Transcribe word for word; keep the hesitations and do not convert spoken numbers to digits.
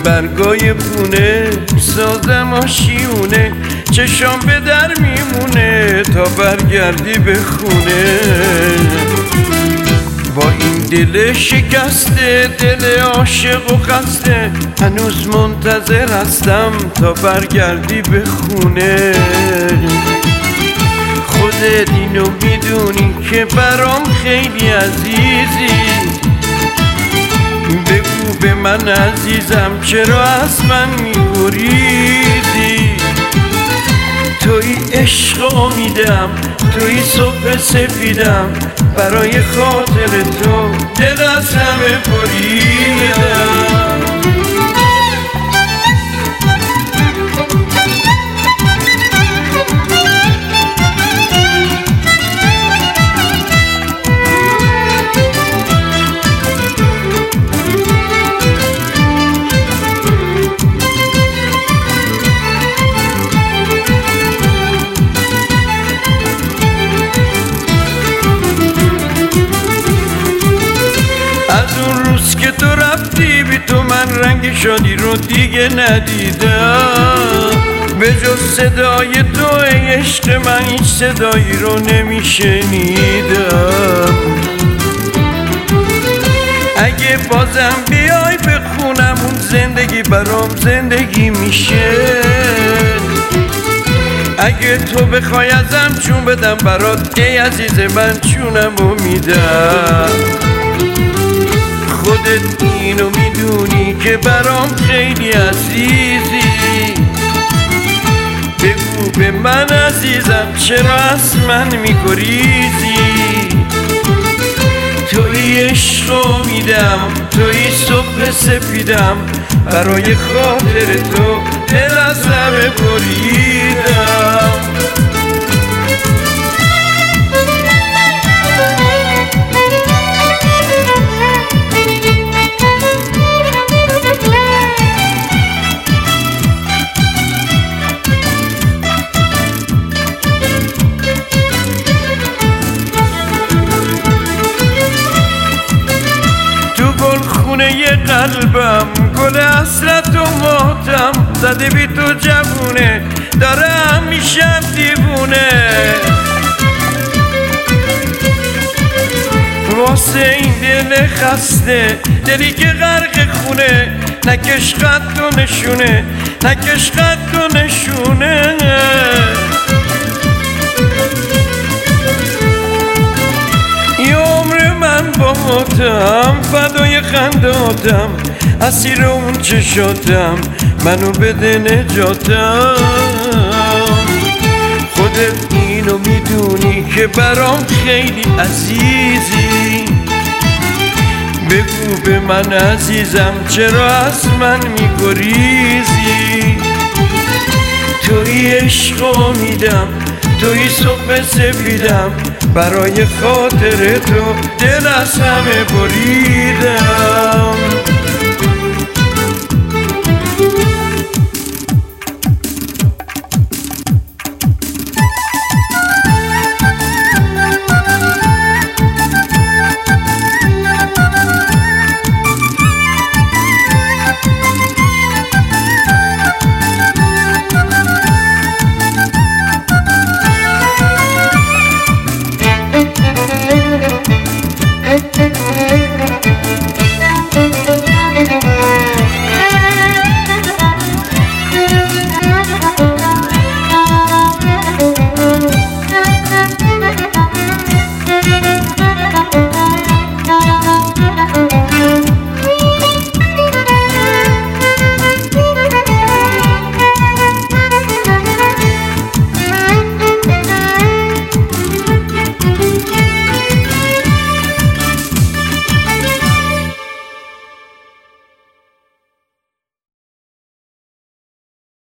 برگای پونه سازم آشیونه چشام به در میمونه تا برگردی به خونه با این دل شکسته دل عاشق و خسته هنوز منتظر هستم تا برگردی به خونه خودت اینو میدونی که برام خیلی عزیزی بگو به من عزیزم چرا از من میگریزی توی عشق امیدم توی صبح سفیدم برای خاطر تو دل از همه بریدم که تو رفتی بی تو من رنگ شادی رو دیگه ندیدم به جز صدای تو ای عشق من هیچ صدایی رو نمیشنیدم اگه بازم بیای بخونم اون زندگی برام زندگی میشه اگه تو بخوای ازم چون بدم برات ای عزیز من چونم رو میدم خودت اینو میدونی که برام خیلی عزیزی بگو به من عزیزم چرا از من میگریزی توی عشق میدم توی صبح سفیدم برای خاطر تو دل از همه بریدم خونه قلبم گل حسرت و ماتم زده بی تو جوونه داره همیشه دیوونه واسه این دل خسته دلی که غرق خونه نکش خط و نشونه نکش خط و نشونه من با ماتم فدای خنداتم اسیر اون چشاتم منو بده نجاتم خودت اینو میدونی که برام خیلی عزیزی بگو به من عزیزم چرا از من میگریزی توی عشق امیدم توی صبح سفیدم برای خاطر تو دل از همه بریدم